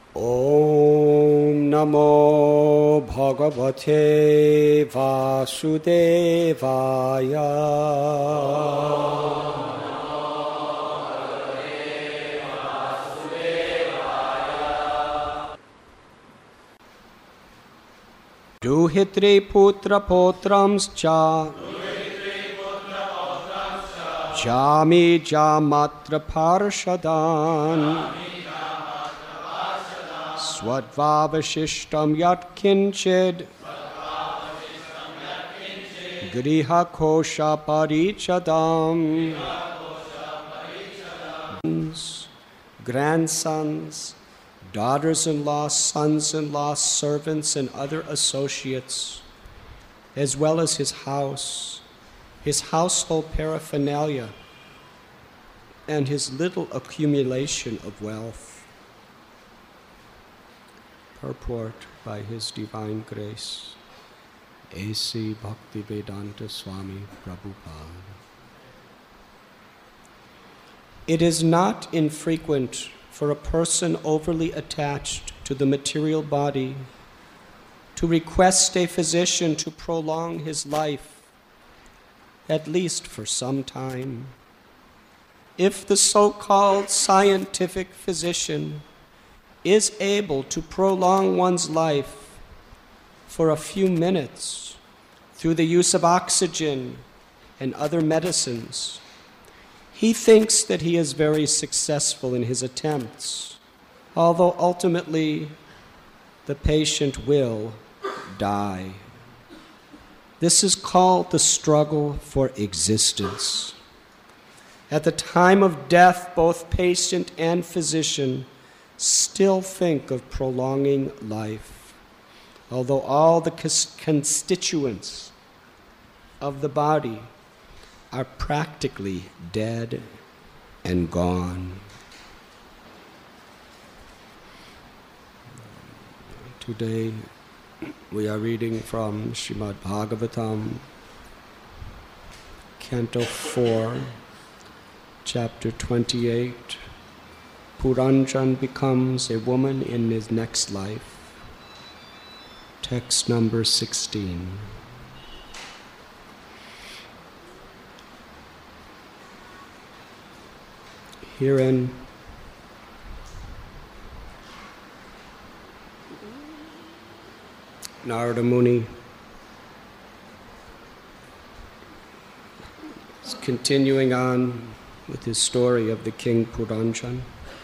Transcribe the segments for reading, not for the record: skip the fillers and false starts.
Om Namo Bhagavate Vasudevaya. Duhitri putra potrams-cha Jami jamatra parshadan Swadvavashishtam yat kinchid Griha kosha parichadam Grandsons, daughters-in-law, sons-in-law, servants, and other associates, as well as his house, his household paraphernalia, and his little accumulation of wealth. Purport by His Divine Grace, A.C. Bhaktivedanta Swami Prabhupada. It is not infrequent for a person overly attached to the material body to request a physician to prolong his life, at least for some time. If the so-called scientific physician is able to prolong one's life for a few minutes through the use of oxygen and other medicines, he thinks that he is very successful in his attempts, although ultimately the patient will die. This is called the struggle for existence. At the time of death, both patient and physician still think of prolonging life, although all the constituents of the body are practically dead and gone. Today we are reading from Srimad Bhagavatam, Canto 4, Chapter 28. Puranjan becomes a woman in his next life. Text number 16. Herein, Narada Muni is continuing on with his story of the king Puranjan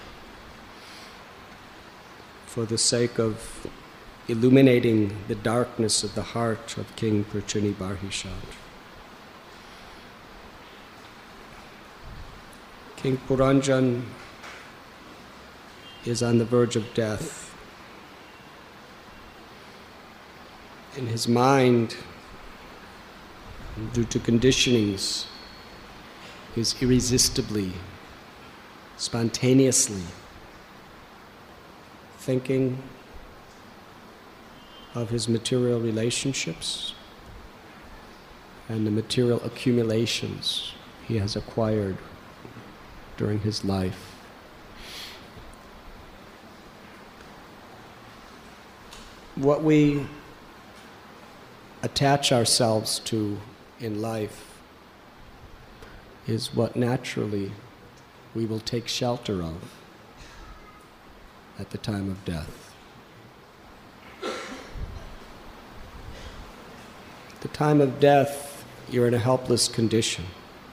for the sake of illuminating the darkness of the heart of King Prachuni-Barhishat. King Puranjan is on the verge of death. In his mind, due to conditionings, is irresistibly, spontaneously thinking of his material relationships and the material accumulations he has acquired during his life. What we attach ourselves to in life is what naturally we will take shelter of at the time of death. At the time of death, you're in a helpless condition.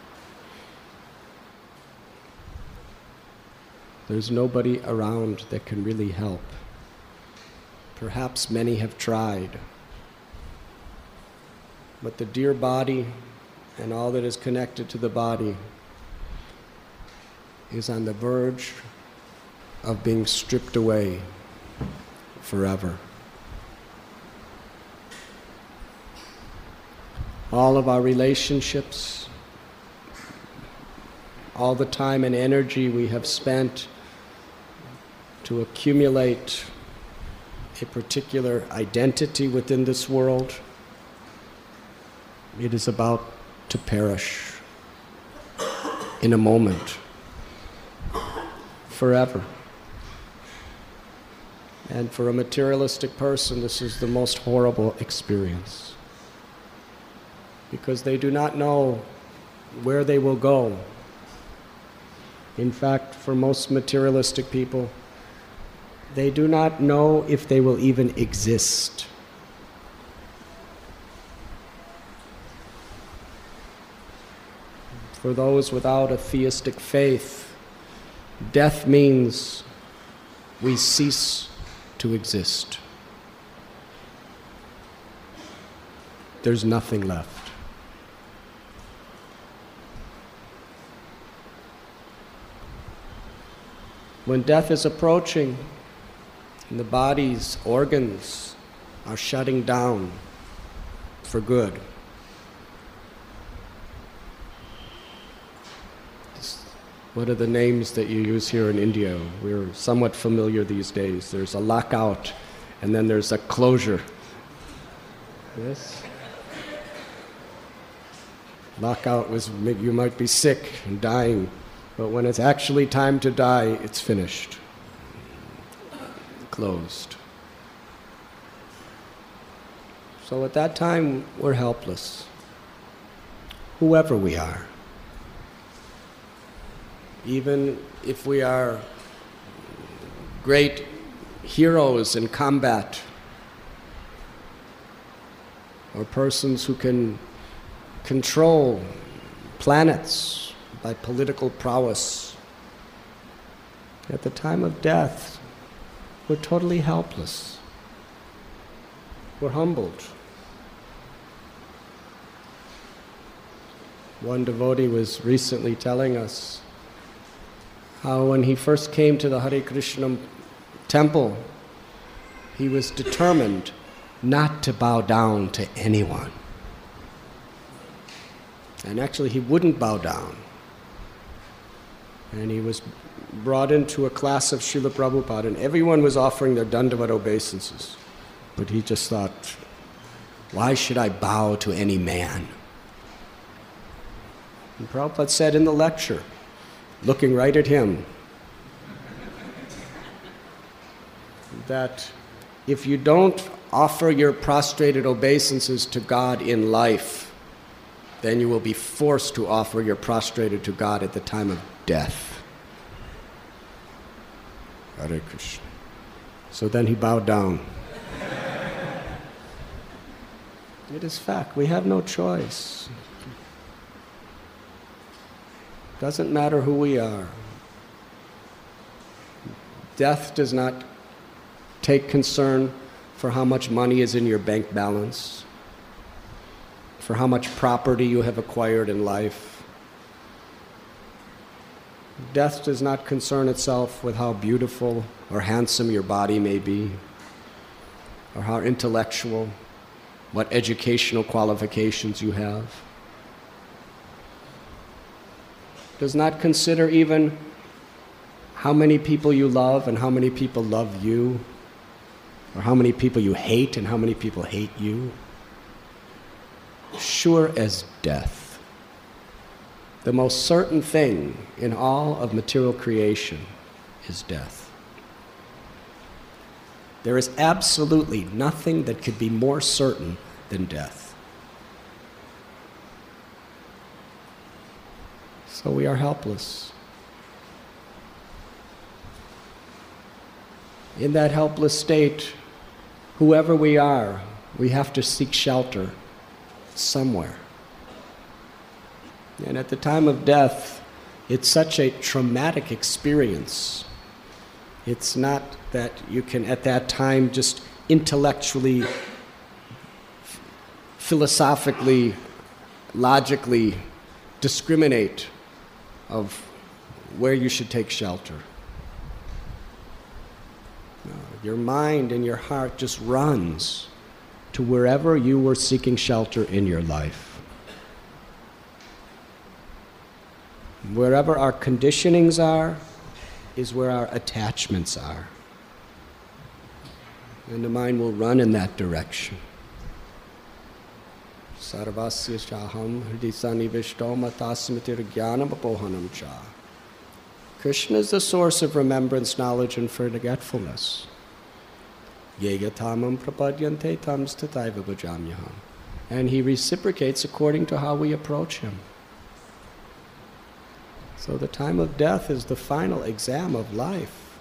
There's nobody around that can really help. Perhaps many have tried, but the dear body and all that is connected to the body is on the verge of being stripped away forever. All of our relationships, all the time and energy we have spent to accumulate a particular identity within this world, it is about to perish in a moment, forever. And for a materialistic person, this is the most horrible experience. Because they do not know where they will go. In fact, for most materialistic people, they do not know if they will even exist. For those without a theistic faith, death means we cease to exist. There's nothing left. When death is approaching and the body's organs are shutting down for good, what are the names that you use here in India? We're somewhat familiar these days. There's a lockout, and then there's a closure. Yes? Lockout was you might be sick and dying, but when it's actually time to die, it's finished. Closed. So at that time, we're helpless. Whoever we are. Even if we are great heroes in combat, or persons who can control planets by political prowess, at the time of death, we're totally helpless. We're humbled. One devotee was recently telling us how when he first came to the Hare Krishna temple, he was determined not to bow down to anyone. And actually he wouldn't bow down. And he was brought into a class of Srila Prabhupada, and everyone was offering their Dandavat obeisances. But he just thought, why should I bow to any man? And Prabhupada said in the lecture, looking right at him, that if you don't offer your prostrated obeisances to God in life, then you will be forced to offer your prostrated to God at the time of death. Hare Krishna. So then he bowed down. It is fact. We have no choice. Doesn't matter who we are. Death does not take concern for how much money is in your bank balance, for how much property you have acquired in life. Death does not concern itself with how beautiful or handsome your body may be, or how intellectual, what educational qualifications you have. Does not consider even how many people you love and how many people love you, or how many people you hate and how many people hate you. Sure as death. The most certain thing in all of material creation is death. There is absolutely nothing that could be more certain than death. So we are helpless. In that helpless state, whoever we are, we have to seek shelter somewhere. And at the time of death, it's such a traumatic experience. It's not that you can at that time just intellectually, philosophically, logically discriminate of where you should take shelter. No, your mind and your heart just runs to wherever you were seeking shelter in your life. Wherever our conditionings are is where our attachments are. And the mind will run in that direction. Sarvasya chaham hridisannivishto matasmitir jnanam apohanam cha. Krishna is the source of remembrance, knowledge, and forgetfulness. Yegatamam prapadyante tam stataiva bhajamyaham. And he reciprocates according to how we approach him. So the time of death is the final exam of life.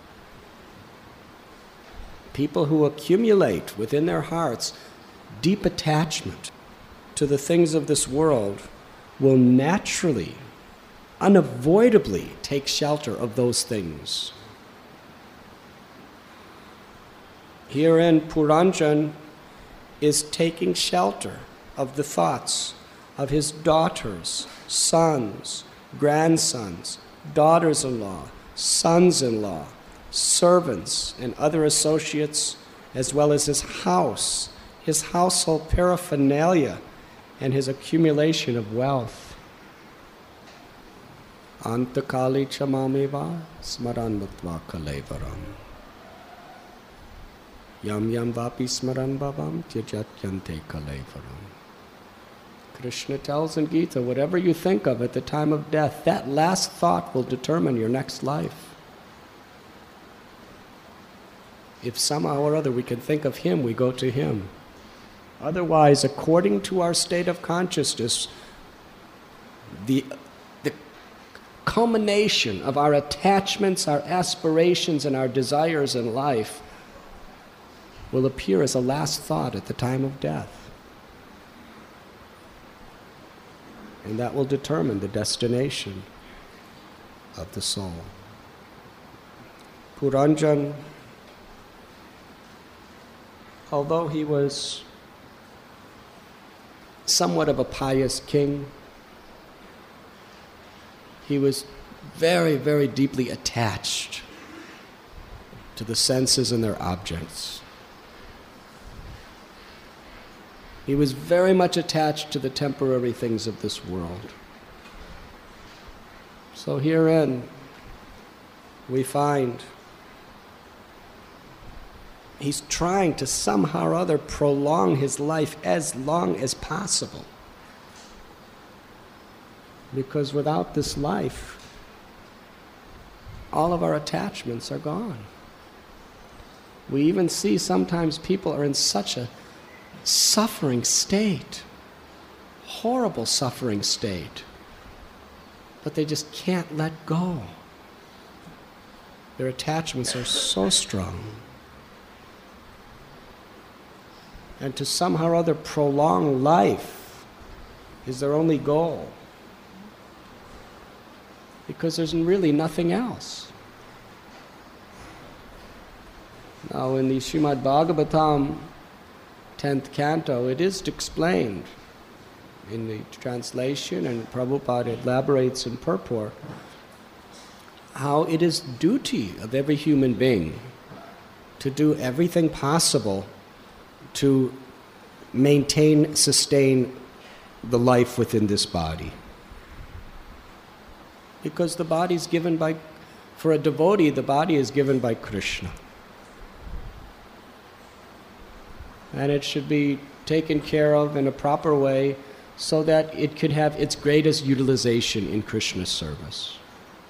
People who accumulate within their hearts deep attachment to the things of this world will naturally, unavoidably take shelter of those things. Herein, Puranjan is taking shelter of the thoughts of his daughters, sons, grandsons, daughters-in-law, sons-in-law, servants, and other associates, as well as his house, his household paraphernalia, and his accumulation of wealth. Antakali chamameva smaran bhaktva kalevaram. Yam yam vapi smaran bhavam tyajat yante kalevaram. Krishna tells in Gita, whatever you think of at the time of death, that last thought will determine your next life. If somehow or other we can think of him, we go to him. Otherwise, according to our state of consciousness, the culmination of our attachments, our aspirations, and our desires in life will appear as a last thought at the time of death. And that will determine the destination of the soul. Puranjan, although he was somewhat of a pious king, he was very, very deeply attached to the senses and their objects. He was very much attached to the temporary things of this world. So herein we find he's trying to somehow or other prolong his life as long as possible. Because without this life, all of our attachments are gone. We even see sometimes people are in such a suffering state, horrible suffering state, but they just can't let go. Their attachments are so strong. And to somehow or other prolong life is their only goal, because there's really nothing else. Now in the Srimad Bhagavatam 10th canto, it is explained in the translation, and Prabhupada elaborates in purport, how it is duty of every human being to do everything possible to maintain, sustain the life within this body. Because the body is given by, for a devotee, the body is given by Krishna. And it should be taken care of in a proper way so that it could have its greatest utilization in Krishna's service.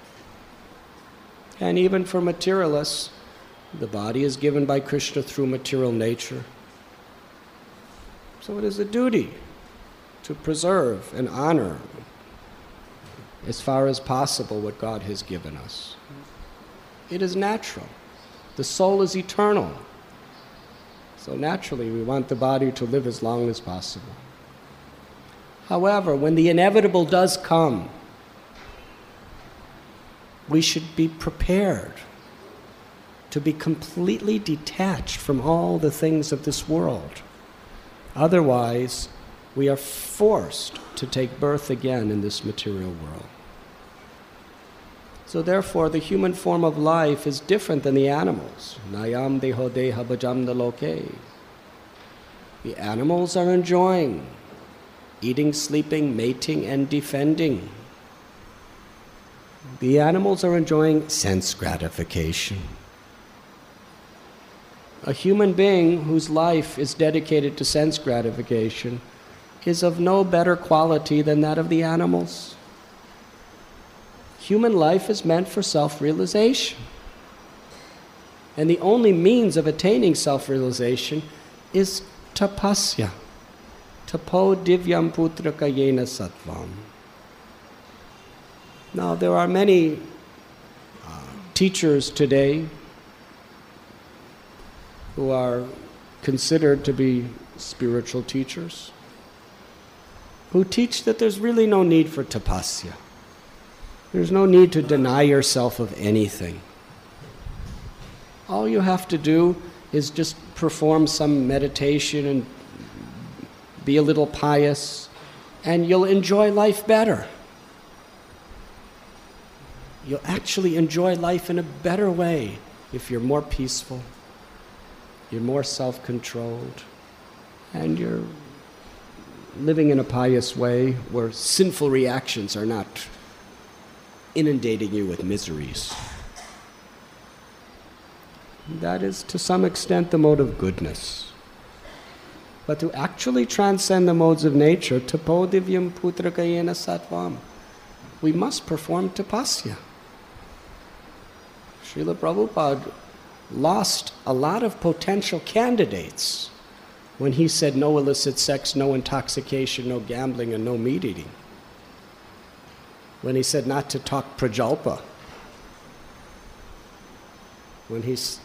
And even for materialists, the body is given by Krishna through material nature. So it is a duty to preserve and honor as far as possible what God has given us. It is natural. The soul is eternal. So naturally, we want the body to live as long as possible. However, when the inevitable does come, we should be prepared to be completely detached from all the things of this world. Otherwise, we are forced to take birth again in this material world. So therefore, the human form of life is different than the animals. Nayam deho deha bhajam daloke. The animals are enjoying eating, sleeping, mating, and defending. The animals are enjoying sense gratification. A human being whose life is dedicated to sense gratification is of no better quality than that of the animals. Human life is meant for self-realization. And the only means of attaining self-realization is tapasya. Tapo divyam putraka yena sattvam. Now, there are many teachers today who are considered to be spiritual teachers, who teach that there's really no need for tapasya. There's no need to deny yourself of anything. All you have to do is just perform some meditation and be a little pious, and you'll enjoy life better. You'll actually enjoy life in a better way if you're more peaceful, you're more self-controlled, and you're living in a pious way where sinful reactions are not inundating you with miseries. That is, to some extent, the mode of goodness. But to actually transcend the modes of nature, tapo divyam putraka yena sattvam, we must perform tapasya. Srila Prabhupada lost a lot of potential candidates when he said no illicit sex, no intoxication, no gambling, and no meat eating. When he said not to talk prajalpa. When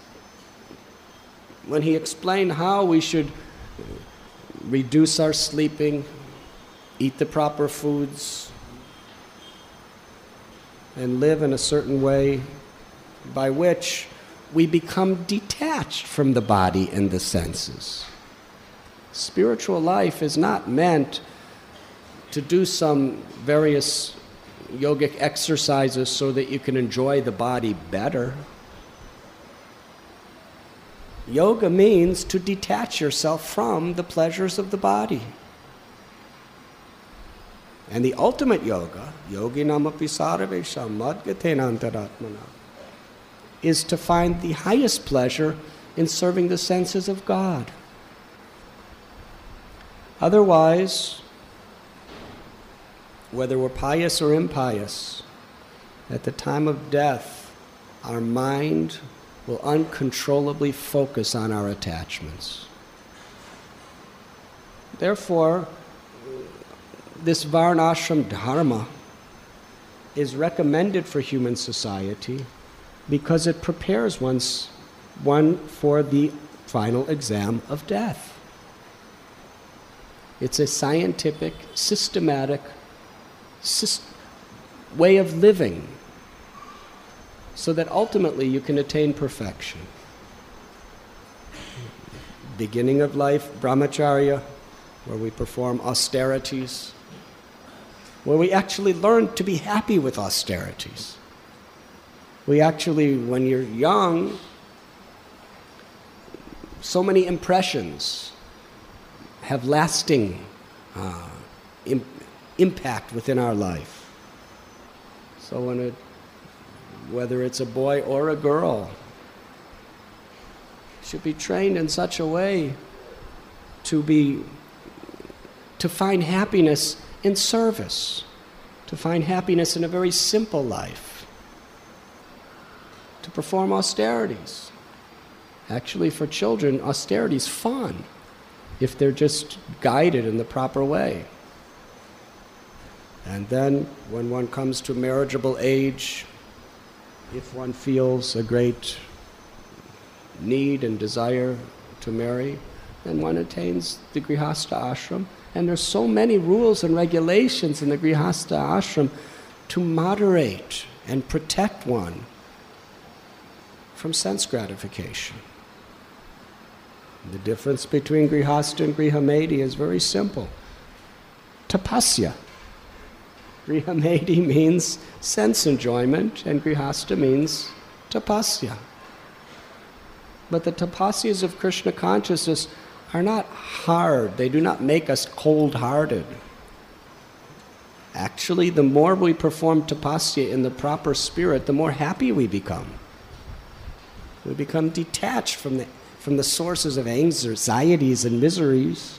he explained how we should reduce our sleeping, eat the proper foods, and live in a certain way by which we become detached from the body and the senses. Spiritual life is not meant to do some various yogic exercises so that you can enjoy the body better. Yoga means to detach yourself from the pleasures of the body. And the ultimate yoga, yoginam api sarvesham madgatena antaratmana, is to find the highest pleasure in serving the senses of God. Otherwise, whether we're pious or impious, at the time of death, our mind will uncontrollably focus on our attachments. Therefore, this varnashram dharma is recommended for human society because it prepares one for the final exam of death. It's a scientific, systematic way of living so that ultimately you can attain perfection. Beginning of life, brahmacharya, where we perform austerities, where we actually learn to be happy with austerities. We actually, when you're young, so many impressions have lasting impact within our life. So whether it's a boy or a girl, should be trained in such a way to find happiness in service, to find happiness in a very simple life, to perform austerities. Actually, for children, austerity is fun if they're just guided in the proper way. And then, when one comes to marriageable age, if one feels a great need and desire to marry, then one attains the Grihastha ashram. And there's so many rules and regulations in the Grihastha ashram to moderate and protect one from sense gratification. The difference between Grihastha and Grihamedi is very simple. Tapasya. Grihamedi means sense enjoyment, and Grihastha means tapasya. But the tapasyas of Krishna consciousness are not hard. They do not make us cold-hearted. Actually, the more we perform tapasya in the proper spirit, the more happy we become. We become detached from the sources of anxieties and miseries.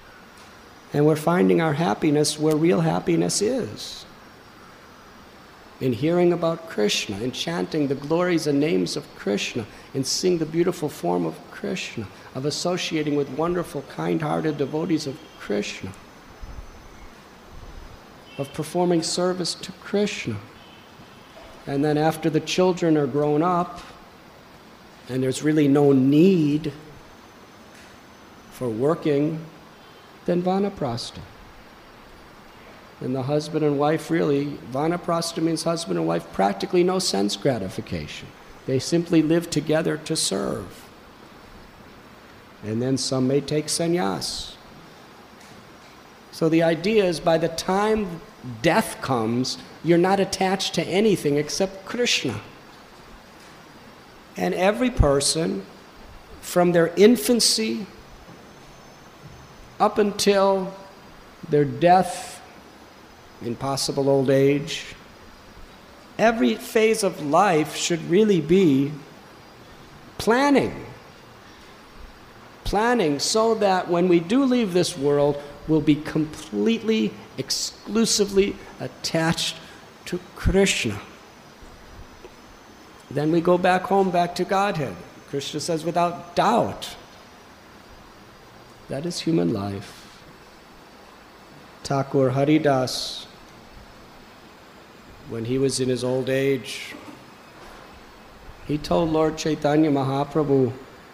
And we're finding our happiness where real happiness is. in hearing about Krishna, in chanting the glories and names of Krishna, in seeing the beautiful form of Krishna, of associating with wonderful, kind-hearted devotees of Krishna, of performing service to Krishna. And then after the children are grown up, and there's really no need for working, then vanaprastha. And the husband and wife really, vanaprastha means husband and wife, practically no sense gratification. They simply live together to serve. And then some may take sannyas. So the idea is by the time death comes, you're not attached to anything except Krishna. And every person, from their infancy up until their death in possible old age, every phase of life should really be planning. Planning so that when we do leave this world, we'll be completely, exclusively attached to Krishna. Then we go back home, back to Godhead. Krishna says, without doubt. That is human life. Thakur Haridas, when he was in his old age, he told Lord Chaitanya Mahaprabhu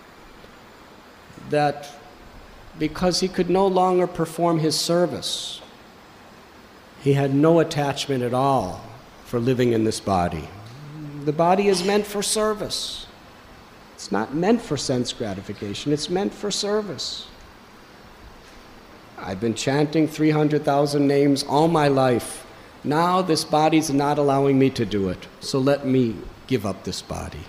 that because he could no longer perform his service, he had no attachment at all for living in this body. The body is meant for service. It's not meant for sense gratification, it's meant for service. I've been chanting 300,000 names all my life. Now this body's not allowing me to do it, so let me give up this body.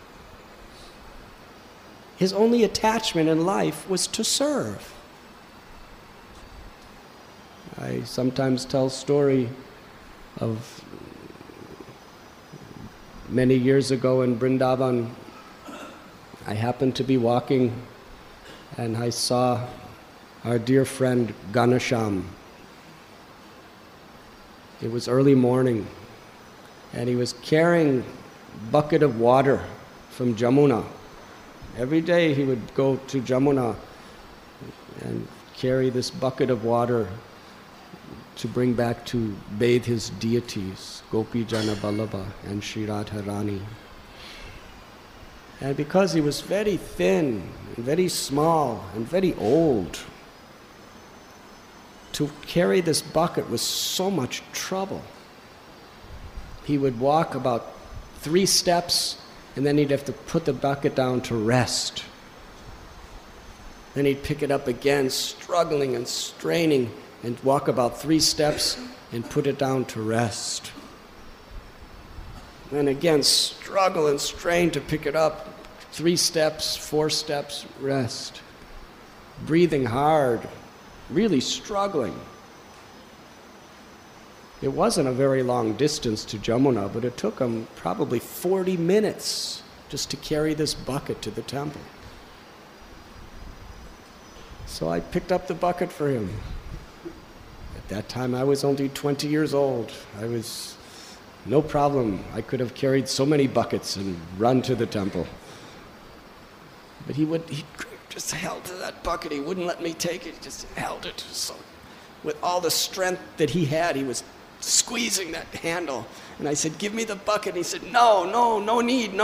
His only attachment in life was to serve. I sometimes tell a story of many years ago in Vrindavan. I happened to be walking and I saw our dear friend Ganesham. It was early morning and he was carrying a bucket of water from Jamuna. Every day he would go to Jamuna and carry this bucket of water to bring back to bathe his deities, Gopi Jana Vallabha and Sri Radharani. And because he was very thin and very small and very old, to carry this bucket was so much trouble. He would walk about 3 steps and then he'd have to put the bucket down to rest. Then he'd pick it up again, struggling and straining, and walk about 3 steps and put it down to rest. And again, struggle and strain to pick it up. 3 steps, 4 steps, rest. Breathing hard, really struggling. It wasn't a very long distance to Jamuna, but it took him probably 40 minutes just to carry this bucket to the temple. So I picked up the bucket for him. At that time, I was only 20 years old. I was no problem. I could have carried so many buckets and run to the temple. But he just held to that bucket. He wouldn't let me take it. He just held it. So with all the strength that he had, he was squeezing that handle. And I said, give me the bucket. And he said, no need.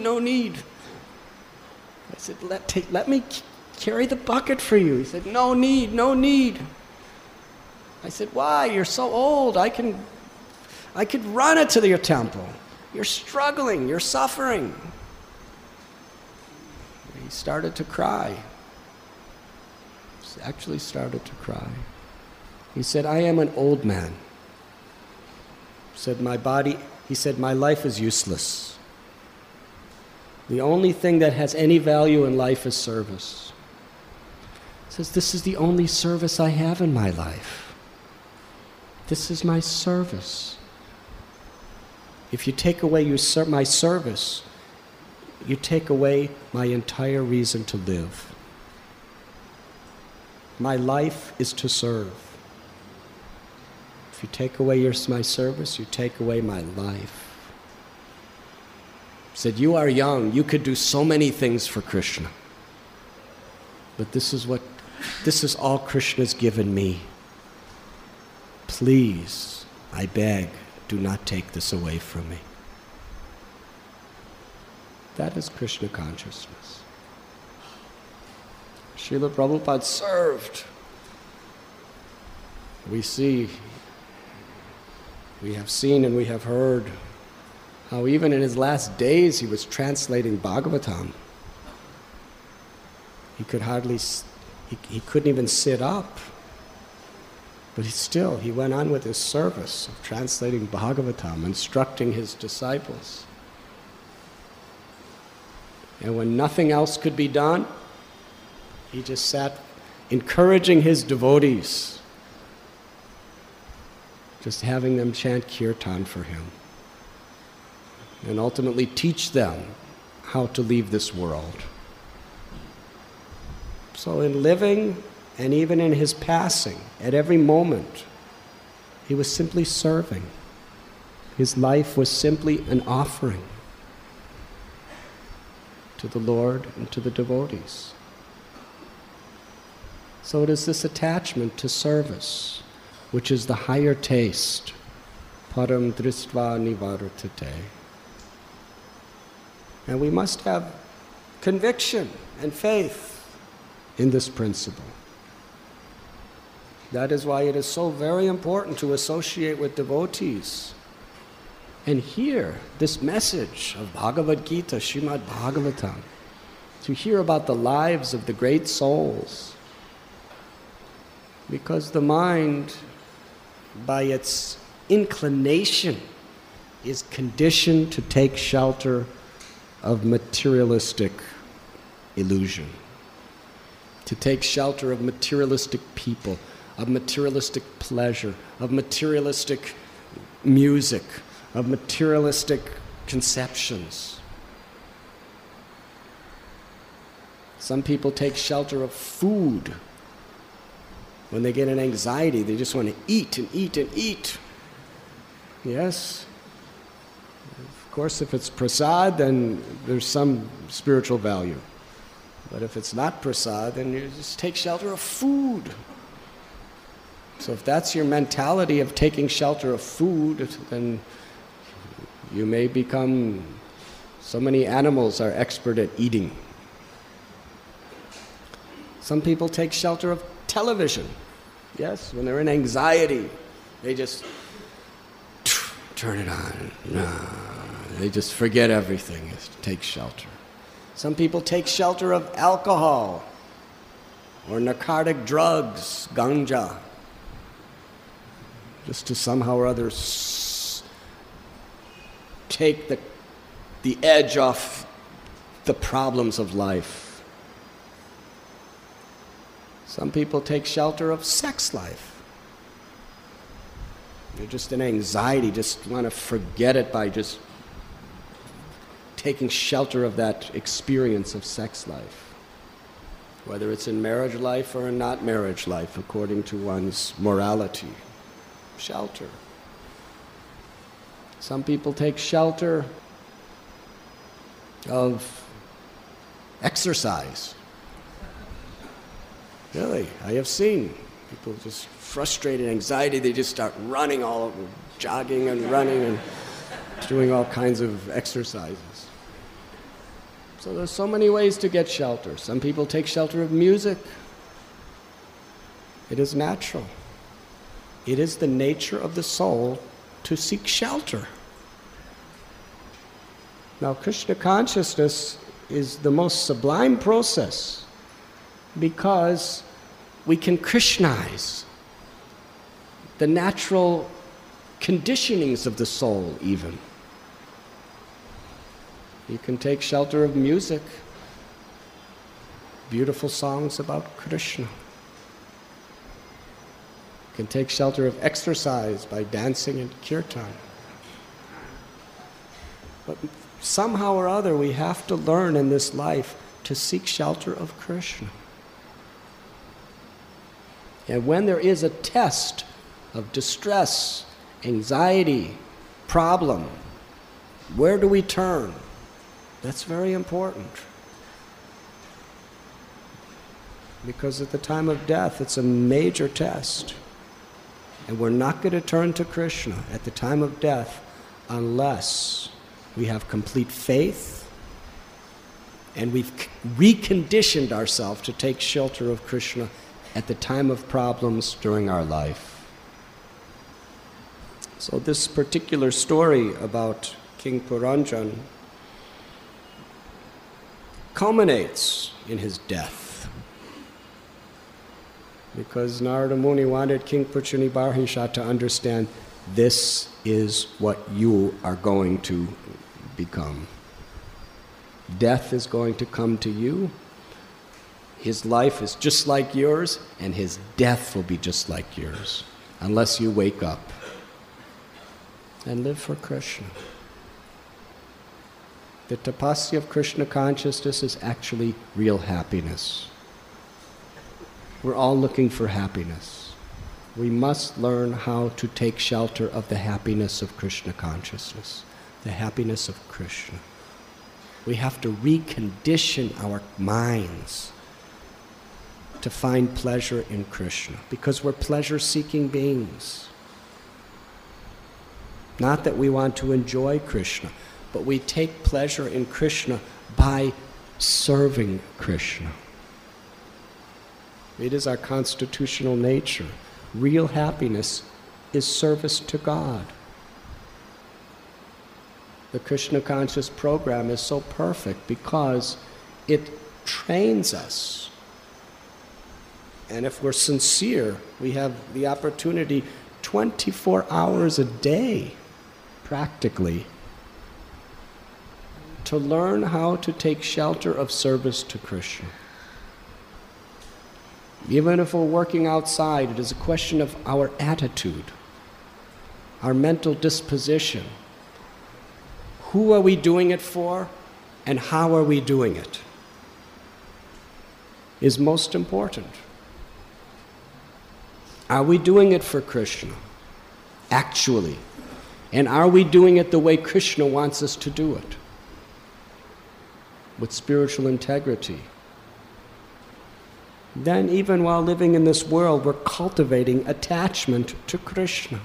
I said, let me carry the bucket for you. He said, no need. I said, why? You're so old. I could run it to your temple. You're struggling. You're suffering. He started to cry. He actually started to cry. He said, I am an old man. He said, my life is useless. The only thing that has any value in life is service. He says, this is the only service I have in my life. This is my service. If you take away my service, you take away my entire reason to live. My life is to serve. If you take away my service, you take away my life. He said, you are young, you could do so many things for Krishna. But this is all Krishna's given me. Please, I beg, do not take this away from me. That is Krishna consciousness. Srila Prabhupada served. We have seen and we have heard how even in his last days he was translating Bhagavatam. He couldn't even sit up. But he went on with his service of translating Bhagavatam, instructing his disciples. And when nothing else could be done, he just sat encouraging his devotees, just having them chant kirtan for him, and ultimately teach them how to leave this world. So in living, and even in his passing, at every moment, he was simply serving. His life was simply an offering to the Lord and to the devotees. So it is this attachment to service, which is the higher taste, param dristva nivartate. And we must have conviction and faith in this principle. That is why it is so very important to associate with devotees and hear this message of Bhagavad Gita, Srimad Bhagavatam, to hear about the lives of the great souls. Because the mind, by its inclination, is conditioned to take shelter of materialistic illusion, to take shelter of materialistic people, of materialistic pleasure, of materialistic music, of materialistic conceptions. Some people take shelter of food. When they get an anxiety, they just want to eat and eat and eat. Yes. Of course, if it's prasad, then there's some spiritual value. But if it's not prasad, then you just take shelter of food. So if that's your mentality of taking shelter of food, then you may become, so many animals are expert at eating. Some people take shelter of television. Yes, when they're in anxiety, they just turn it on. They just forget everything, take shelter. Some people take shelter of alcohol or narcotic drugs, ganja, just to somehow or other take the edge off the problems of life. Some people take shelter of sex life. They're just in anxiety, just want to forget it by just taking shelter of that experience of sex life, whether it's in marriage life or in not marriage life, according to one's morality. Shelter. Some people take shelter of exercise. Really, I have seen people just frustrated, anxiety, they just start running all over, jogging and running and doing all kinds of exercises. So there's so many ways to get shelter. Some people take shelter of music. It is natural. It is the nature of the soul to seek shelter. Now, Krishna consciousness is the most sublime process because we can Krishnaize the natural conditionings of the soul even. You can take shelter of music, beautiful songs about Krishna. You can take shelter of exercise by dancing and kirtan. But somehow or other we have to learn in this life to seek shelter of Krishna. And when there is a test of distress, anxiety, problem, where do we turn? That's very important. Because at the time of death, it's a major test. And we're not going to turn to Krishna at the time of death unless we have complete faith and we've reconditioned ourselves to take shelter of Krishna at the time of problems during our life. So this particular story about King Puranjan culminates in his death. Because Narada Muni wanted King Puchunibarhinsha to understand this is what you are going to become. Death is going to come to you. His life is just like yours, and his death will be just like yours, unless you wake up and live for Krishna. The tapasya of Krishna consciousness is actually real happiness. We're all looking for happiness. We must learn how to take shelter of the happiness of Krishna consciousness, the happiness of Krishna. We have to recondition our minds to find pleasure in Krishna, because we're pleasure-seeking beings. Not that we want to enjoy Krishna, but we take pleasure in Krishna by serving Krishna. It is our constitutional nature. Real happiness is service to God. The Krishna conscious program is so perfect because it trains us. And if we're sincere, we have the opportunity 24 hours a day, practically, to learn how to take shelter of service to Krishna. Even if we're working outside, it is a question of our attitude, our mental disposition. Who are we doing it for, and how are we doing it, is most important. Are we doing it for Krishna, actually? And are we doing it the way Krishna wants us to do it? With spiritual integrity. Then even while living in this world, we're cultivating attachment to Krishna.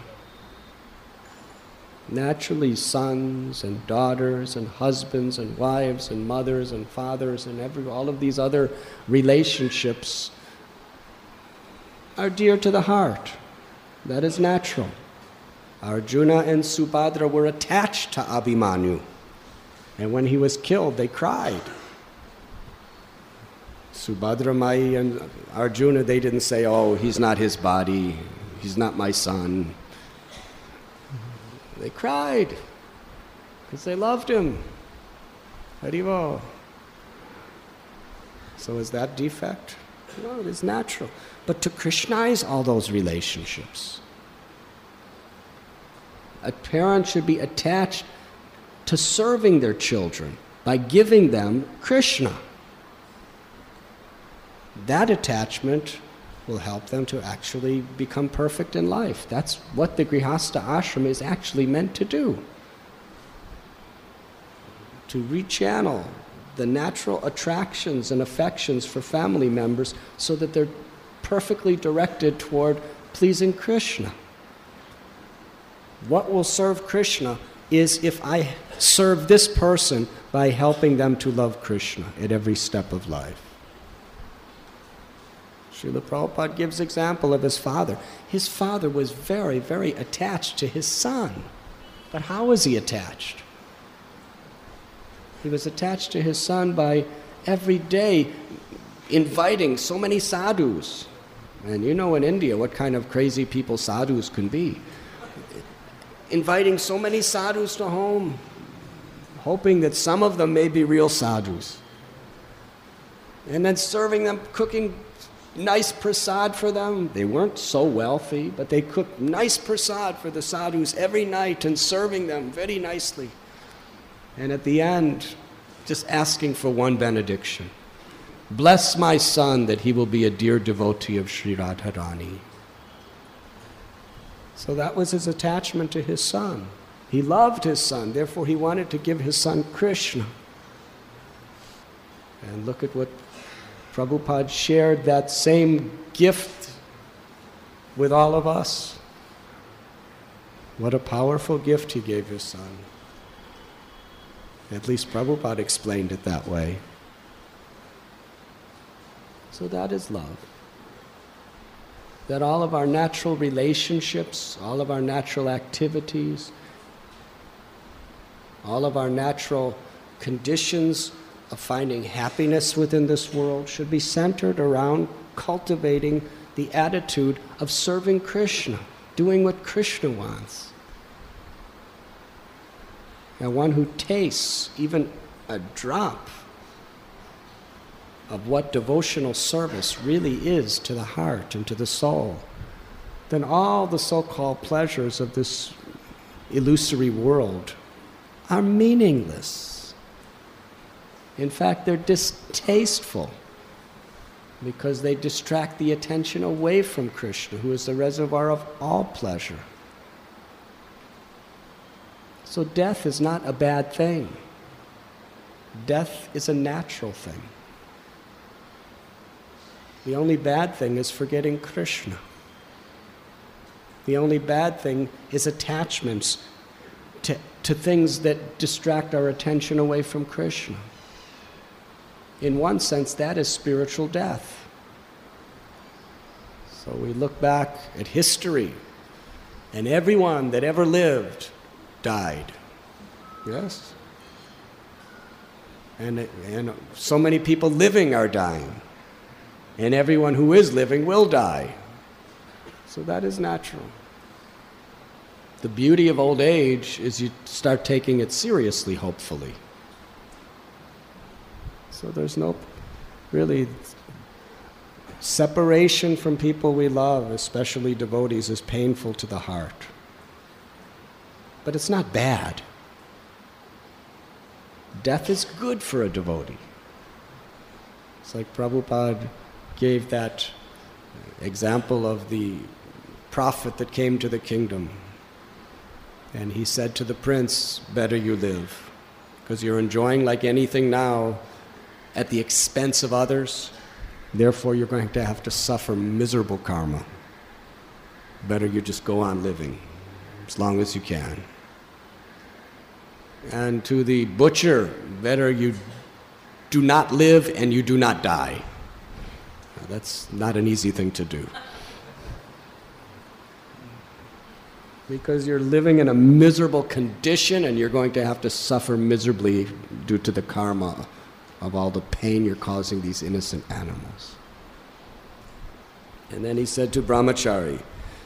Naturally, sons and daughters and husbands and wives and mothers and fathers and all of these other relationships are dear to the heart. That is natural. Arjuna and Subhadra were attached to Abhimanyu. And when he was killed, they cried. Subhadra Mai and Arjuna, they didn't say, oh, he's not his body, he's not my son. They cried because they loved him. Haribo. So is that defect? No, it is natural. But to Krishnaize all those relationships. A parent should be attached to serving their children by giving them Krishna. That attachment will help them to actually become perfect in life. That's what the Grihastha ashram is actually meant to do. To rechannel the natural attractions and affections for family members so that they're perfectly directed toward pleasing Krishna. What will serve Krishna is if I serve this person by helping them to love Krishna at every step of life. Srila Prabhupada gives example of his father. His father was very, very attached to his son. But how was he attached? He was attached to his son by every day inviting so many sadhus. And you know in India what kind of crazy people sadhus can be. Inviting so many sadhus to home, hoping that some of them may be real sadhus. And then serving them, cooking nice prasad for them. They weren't so wealthy, but they cooked nice prasad for the sadhus every night and serving them very nicely. And at the end, just asking for one benediction. Bless my son that he will be a dear devotee of Sri Radharani. So that was his attachment to his son. He loved his son, therefore he wanted to give his son Krishna. And look at what Prabhupada shared, that same gift with all of us. What a powerful gift he gave his son. At least Prabhupada explained it that way. So that is love. That all of our natural relationships, all of our natural activities, all of our natural conditions of finding happiness within this world should be centered around cultivating the attitude of serving Krishna, doing what Krishna wants. And one who tastes even a drop of what devotional service really is to the heart and to the soul, then all the so-called pleasures of this illusory world are meaningless. In fact, they're distasteful because they distract the attention away from Krishna, who is the reservoir of all pleasure. So death is not a bad thing. Death is a natural thing. The only bad thing is forgetting Krishna. The only bad thing is attachments to things that distract our attention away from Krishna. In one sense, that is spiritual death. So we look back at history, and everyone that ever lived died. Yes? And so many people living are dying. And everyone who is living will die. So that is natural. The beauty of old age is you start taking it seriously, hopefully. So there's no really separation from people we love, especially devotees, is painful to the heart. But it's not bad. Death is good for a devotee. It's like Prabhupada gave that example of the prophet that came to the kingdom. And he said to the prince, better you live, because you're enjoying like anything now at the expense of others. Therefore, you're going to have to suffer miserable karma. Better you just go on living as long as you can. And to the butcher, better you do not live and you do not die. Now, that's not an easy thing to do. Because you're living in a miserable condition and you're going to have to suffer miserably due to the karma of all the pain you're causing these innocent animals. And then he said to Brahmachari,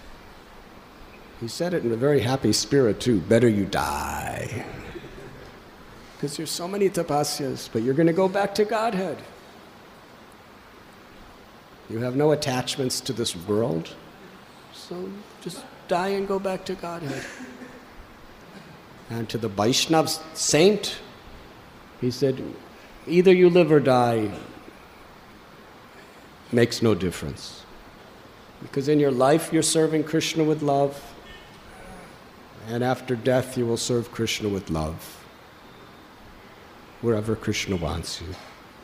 he said it in a very happy spirit too, better you die. Because there's so many tapasyas, but you're going to go back to Godhead. You have no attachments to this world, so just die and go back to Godhead. And to the Vaishnav saint, he said, either you live or die, makes no difference. Because in your life you're serving Krishna with love, and after death you will serve Krishna with love, wherever Krishna wants you.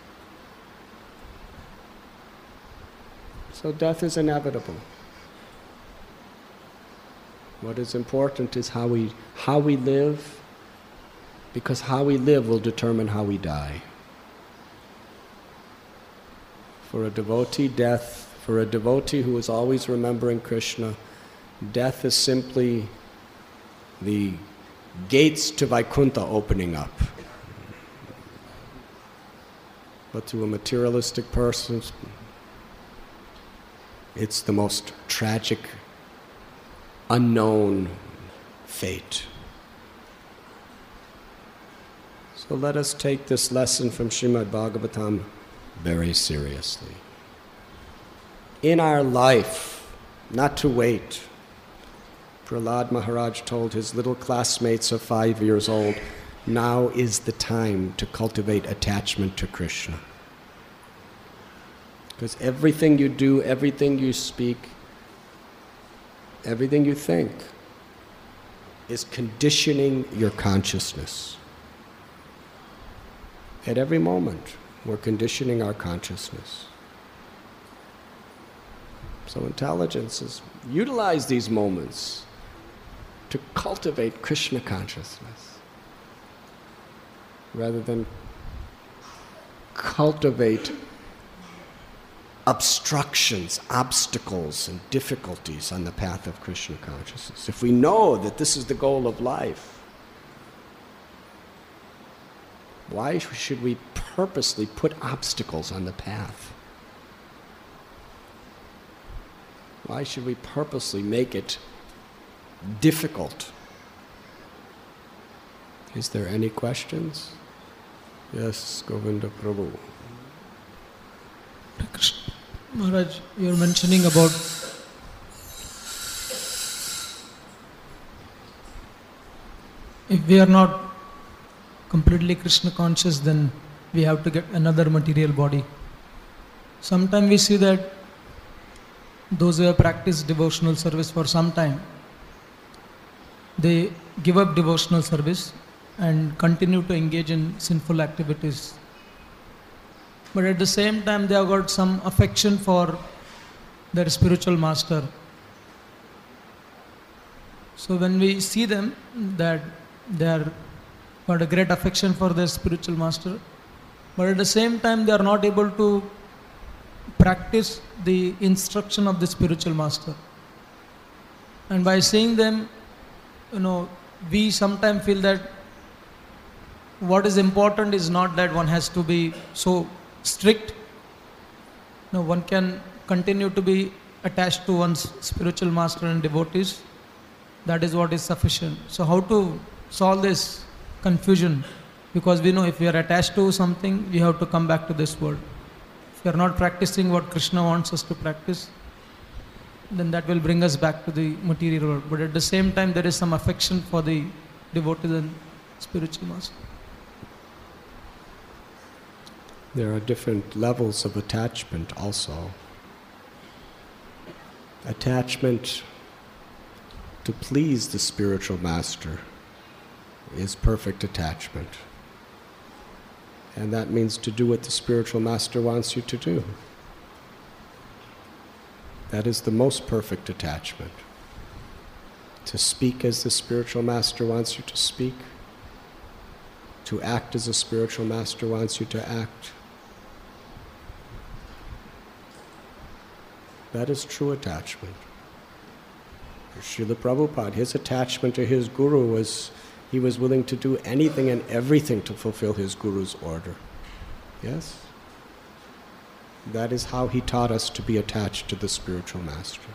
So death is inevitable. What is important is how we live, because how we live will determine how we die. For a devotee, for a devotee who is always remembering Krishna, death is simply the gates to Vaikuntha opening up. But to a materialistic person, it's the most tragic, unknown fate. So let us take this lesson from Srimad Bhagavatam very seriously. In our life, not to wait. Prahlad Maharaj told his little classmates of 5 years old, now is the time to cultivate attachment to Krishna. Because everything you do, everything you speak, everything you think is conditioning your consciousness. At every moment, we're conditioning our consciousness. So intelligence is utilize these moments to cultivate Krishna consciousness rather than cultivate obstructions, obstacles, and difficulties on the path of Krishna consciousness. If we know that this is the goal of life, why should we purposely put obstacles on the path? Why should we purposely make it difficult? Is there any questions? Yes, Govinda Prabhu. Maharaj, you're mentioning about if we are not completely Krishna conscious, then we have to get another material body. Sometimes we see that those who have practiced devotional service for some time, they give up devotional service and continue to engage in sinful activities. But at the same time, they have got some affection for their spiritual master. So when we see them, that they are got a great affection for their spiritual master, but at the same time, they are not able to practice the instruction of the spiritual master. And by seeing them, we sometimes feel that what is important is not that one has to be so strict. No, one can continue to be attached to one's spiritual master and devotees. That is what is sufficient. So how to solve this confusion? Because we know if we are attached to something, we have to come back to this world. If we are not practicing what Krishna wants us to practice, then that will bring us back to the material world. But at the same time, there is some affection for the devotees and spiritual master. There are different levels of attachment also. Attachment to please the spiritual master is perfect attachment. And that means to do what the spiritual master wants you to do. That is the most perfect attachment. To speak as the spiritual master wants you to speak. To act as the spiritual master wants you to act. That is true attachment. Srila Prabhupada, his attachment to his guru was he was willing to do anything and everything to fulfill his guru's order. Yes? That is how he taught us to be attached to the spiritual master.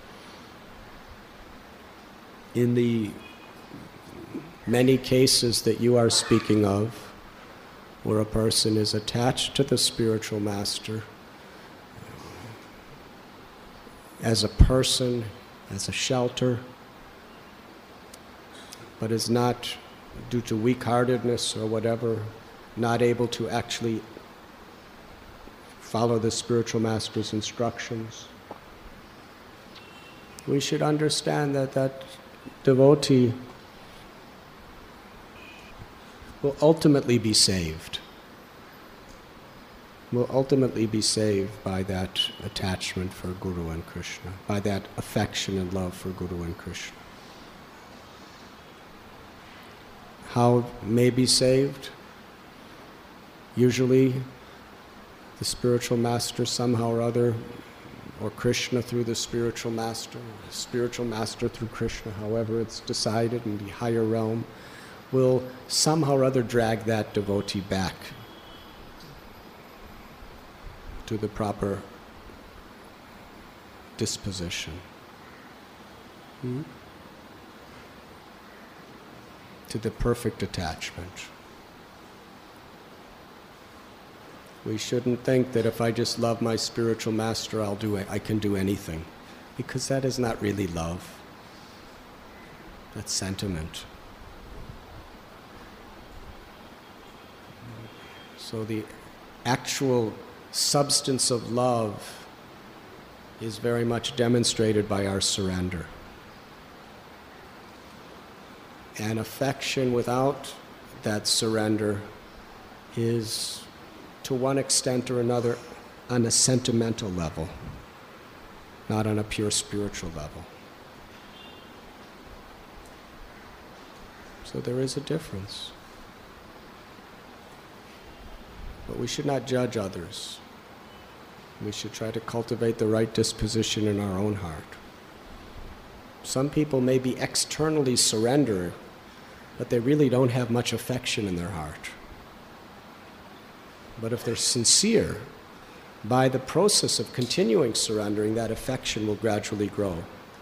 In the many cases that you are speaking of, where a person is attached to the spiritual master, as a person, as a shelter, but is not, due to weak-heartedness or whatever, not able to actually follow the spiritual master's instructions. We should understand that that devotee will ultimately be saved. Will ultimately be saved by that attachment for Guru and Krishna, by that affection and love for Guru and Krishna. How may be saved? Usually, the spiritual master somehow or other, or Krishna through the spiritual master through Krishna, however it's decided in the higher realm, will somehow or other drag that devotee back to the proper disposition. To the perfect attachment. We shouldn't think that if I just love my spiritual master, I can do anything. Because that is not really love. That's sentiment. So the actual substance of love is very much demonstrated by our surrender. And affection without that surrender is, to one extent or another, on a sentimental level, not on a pure spiritual level. So there is a difference. But we should not judge others. We should try to cultivate the right disposition in our own heart. Some people may be externally surrendered, but they really don't have much affection in their heart. But if they're sincere, by the process of continuing surrendering, that affection will gradually grow.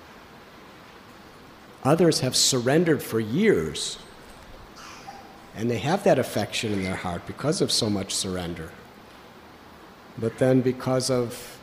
Others have surrendered for years, and they have that affection in their heart because of so much surrender. But then because of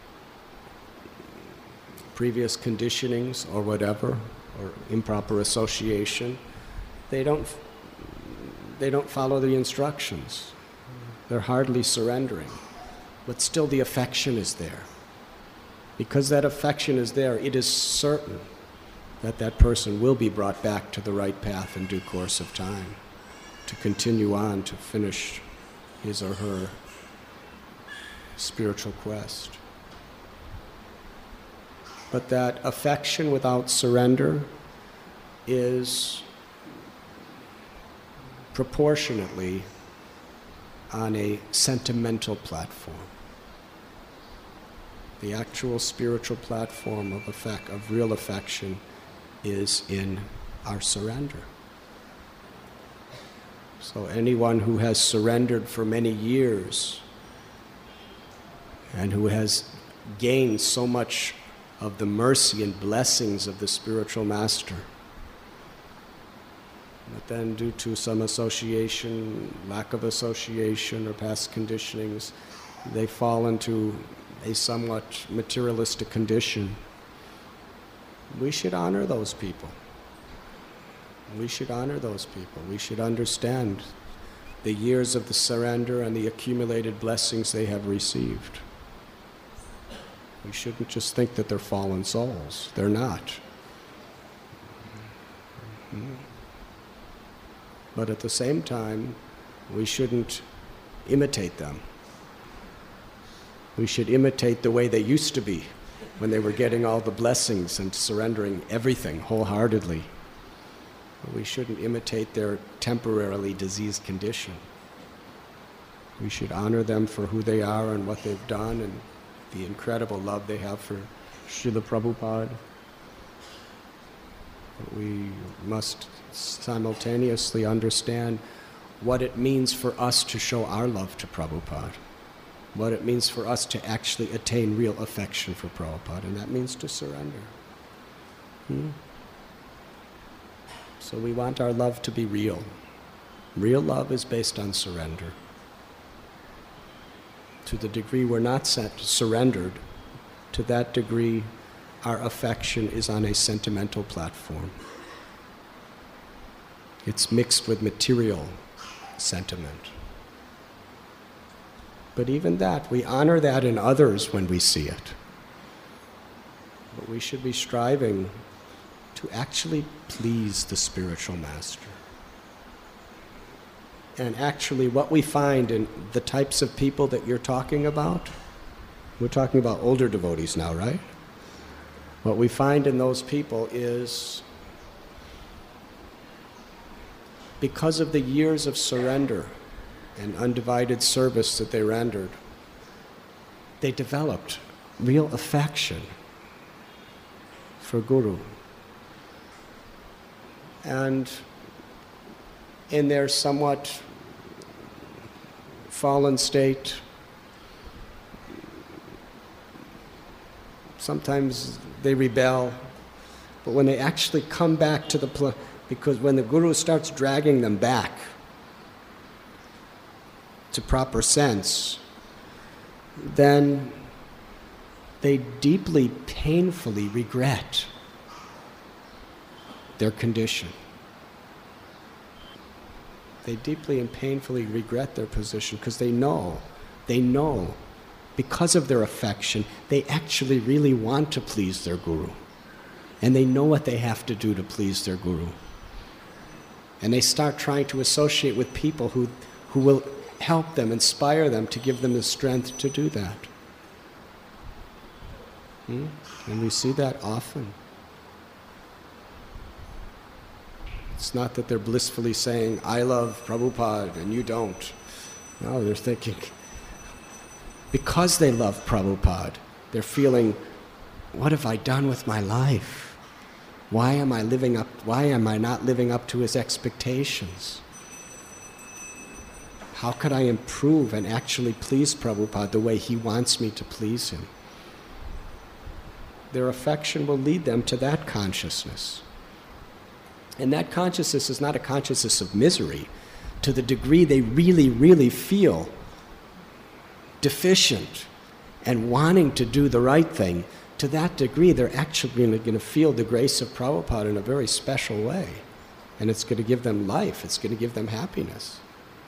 previous conditionings or whatever, or improper association, they don't follow the instructions. They're hardly surrendering. But still the affection is there. Because that affection is there, it is certain that that person will be brought back to the right path in due course of time, to continue on to finish his or her spiritual quest. But that affection without surrender is proportionately on a sentimental platform. The actual spiritual platform of real affection is in our surrender. So anyone who has surrendered for many years and who has gained so much of the mercy and blessings of the spiritual master, but then due to some association, lack of association, or past conditionings, they fall into a somewhat materialistic condition. We should honor those people. We should honor those people. We should understand the years of the surrender and the accumulated blessings they have received. We shouldn't just think that they're fallen souls. They're not. But at the same time, we shouldn't imitate them. We should imitate the way they used to be when they were getting all the blessings and surrendering everything wholeheartedly. But we shouldn't imitate their temporarily diseased condition. We should honor them for who they are and what they've done and the incredible love they have for Srila Prabhupada. But we must simultaneously understand what it means for us to show our love to Prabhupada, what it means for us to actually attain real affection for Prabhupada, and that means to surrender. So we want our love to be real. Real love is based on surrender. To the degree we're not surrendered, to that degree our affection is on a sentimental platform. It's mixed with material sentiment. But even that, we honor that in others when we see it. But we should be striving to actually please the spiritual master. And actually what we find in the types of people that you're talking about, we're talking about older devotees now, right? What we find in those people is, because of the years of surrender and undivided service that they rendered, they developed real affection for Guru. And in their somewhat fallen state, sometimes they rebel, but when they actually come back to the because when the Guru starts dragging them back to proper sense, then they deeply, painfully regret their condition. They deeply and painfully regret their position because they know, because of their affection, they actually really want to please their Guru. And they know what they have to do to please their Guru. And they start trying to associate with people who will help them, inspire them, to give them the strength to do that. And we see that often. It's not that they're blissfully saying, I love Prabhupada and you don't. No, they're thinking, because they love Prabhupada, they're feeling, what have I done with my life? Why am I not living up to his expectations? How could I improve and actually please Prabhupada the way he wants me to please him? Their affection will lead them to that consciousness. And that consciousness is not a consciousness of misery. To the degree they really, really feel deficient and wanting to do the right thing, to that degree they're actually going to feel the grace of Prabhupada in a very special way. And it's going to give them life, it's going to give them happiness.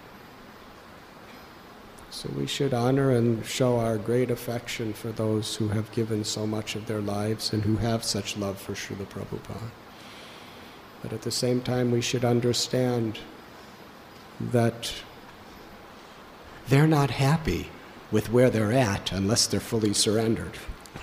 So we should honor and show our great affection for those who have given so much of their lives and who have such love for Srila Prabhupada. But at the same time, we should understand that they're not happy with where they're at unless they're fully surrendered.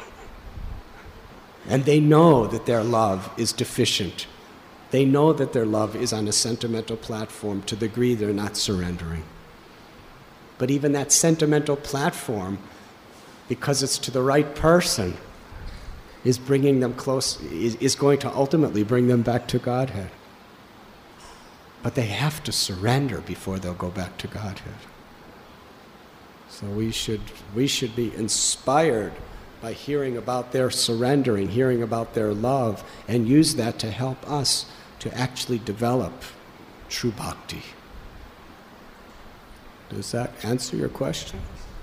And they know that their love is deficient. They know that their love is on a sentimental platform to the degree they're not surrendering. But even that sentimental platform, because it's to the right person, is bringing them close, is going to ultimately bring them back to Godhead. But they have to surrender before they'll go back to Godhead. So we should be inspired by hearing about their surrendering, hearing about their love, and use that to help us to actually develop true bhakti. Does that answer your question?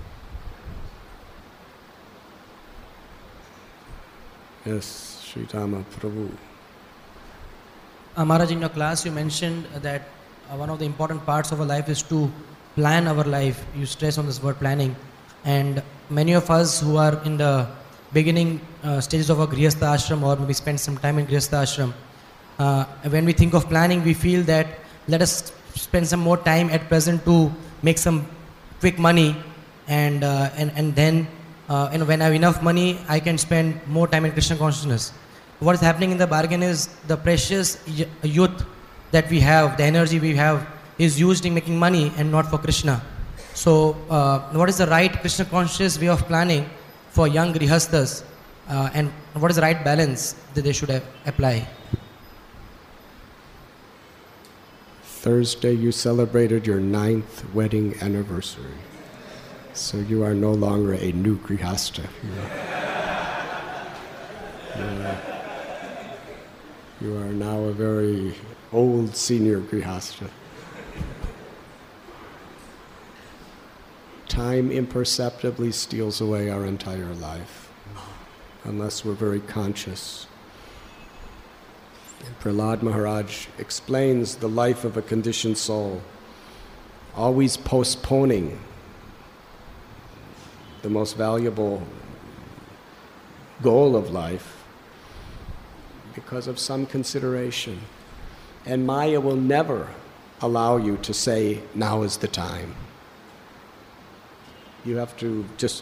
Yes, Sridhama Prabhu. Maharaj, in your class you mentioned that one of the important parts of our life is to plan our life. You stress on this word planning. And many of us who are in the beginning stages of a Grihastha ashram, or maybe spend some time in Grihastha ashram, when we think of planning, we feel that let us spend some more time at present to make some quick money, and then when I have enough money, I can spend more time in Krishna consciousness. What is happening in the bargain is the precious youth that we have, the energy we have, is used in making money and not for Krishna. So what is the right Krishna conscious way of planning for young grihasthas, and what is the right balance that they should apply? Thursday you celebrated your 9th wedding anniversary. So you are no longer a new grihastha. You are now a very old senior grihastha. Time imperceptibly steals away our entire life, unless we're very conscious. And Prahlad Maharaj explains the life of a conditioned soul, always postponing the most valuable goal of life because of some consideration. And Maya will never allow you to say, now is the time. You have to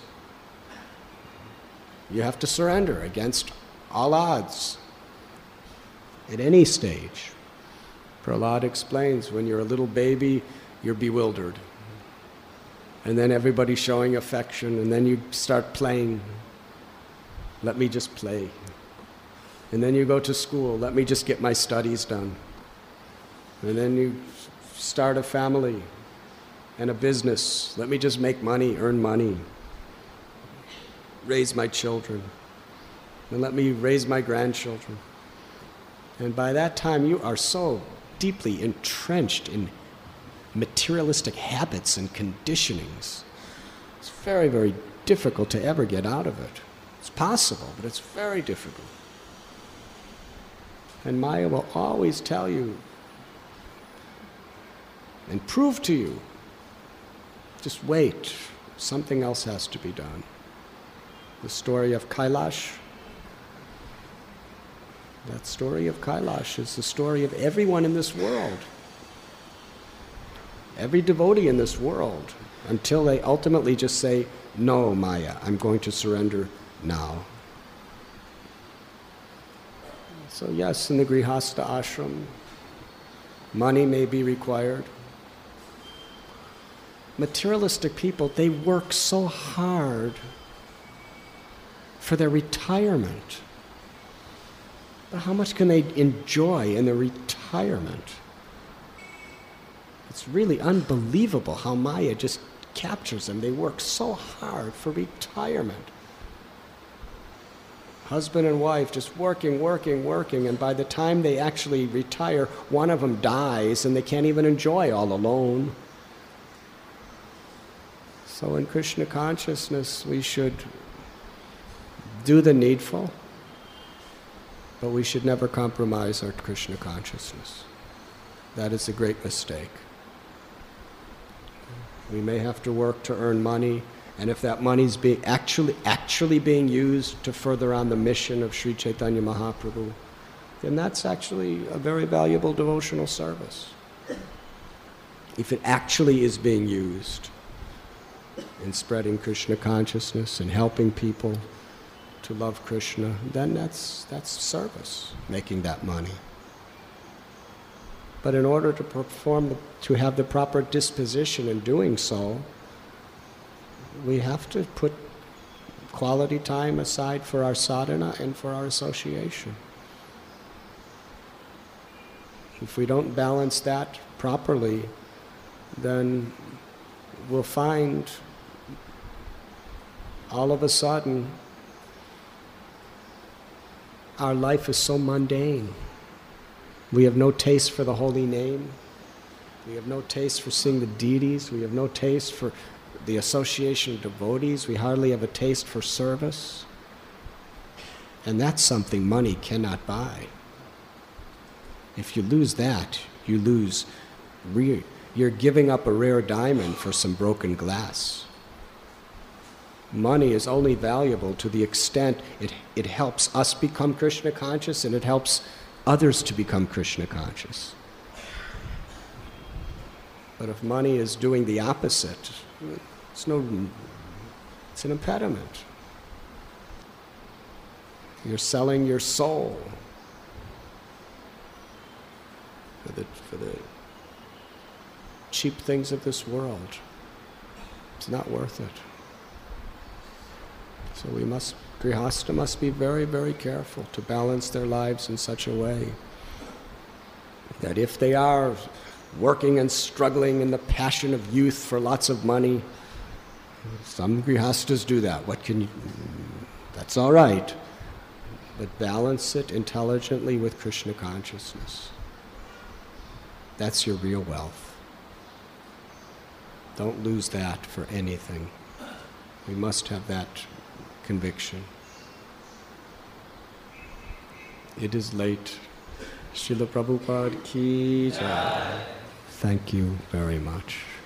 surrender against all odds at any stage. Prahlad explains, when you're a little baby, you're bewildered. And then everybody's showing affection, and then you start playing. Let me just play. And then you go to school. Let me just get my studies done. And then you start a family and a business. Let me just make money, earn money, raise my children, and let me raise my grandchildren. And by that time, you are so deeply entrenched in materialistic habits and conditionings. It's very, very difficult to ever get out of it. It's possible, but it's very difficult. And Maya will always tell you and prove to you, just wait, something else has to be done. The story of Kailash, that story of Kailash is the story of everyone in this world. every devotee in this world, until they ultimately just say, no, Maya, I'm going to surrender now. So yes, in the Grihastha ashram, money may be required. Materialistic people, they work so hard for their retirement. But how much can they enjoy in their retirement? It's really unbelievable how Maya just captures them. They work so hard for retirement. Husband and wife just working, and by the time they actually retire, one of them dies and they can't even enjoy all alone. So in Krishna consciousness, we should do the needful, but we should never compromise our Krishna consciousness. That is a great mistake. We may have to work to earn money, and if that money is actually being used to further on the mission of Sri Chaitanya Mahaprabhu, then that's actually a very valuable devotional service. If it actually is being used in spreading Krishna consciousness and helping people to love Krishna, then that's service, making that money. But in order to have the proper disposition in doing so, we have to put quality time aside for our sadhana and for our association. If we don't balance that properly, then we'll find all of a sudden our life is so mundane. We have no taste for the holy name. We have no taste for seeing the deities. We have no taste for the association of devotees. We hardly have a taste for service. And that's something money cannot buy. If you lose that, you lose. You're giving up a rare diamond for some broken glass. Money is only valuable to the extent it helps us become Krishna conscious, and it helps others to become Krishna conscious. But if money is doing the opposite, it's an impediment. You're selling your soul for the cheap things of this world. It's not worth it. So Grihastha must be very, very careful to balance their lives in such a way that if they are working and struggling in the passion of youth for lots of money, some Grihasthas do that. That's all right. But balance it intelligently with Krishna consciousness. That's your real wealth. Don't lose that for anything. We must have that conviction. It is late. Srila Prabhupada ki jai. Thank you very much.